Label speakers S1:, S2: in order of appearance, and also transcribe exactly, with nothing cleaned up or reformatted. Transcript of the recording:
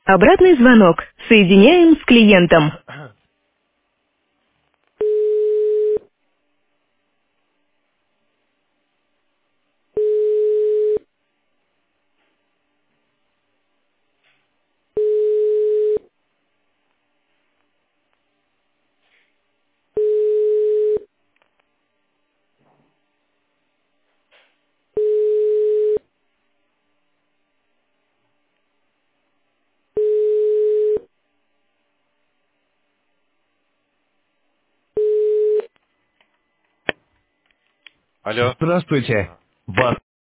S1: Обратный звонок. Соединяем с клиентом.
S2: Алло.
S3: Здравствуйте. Вас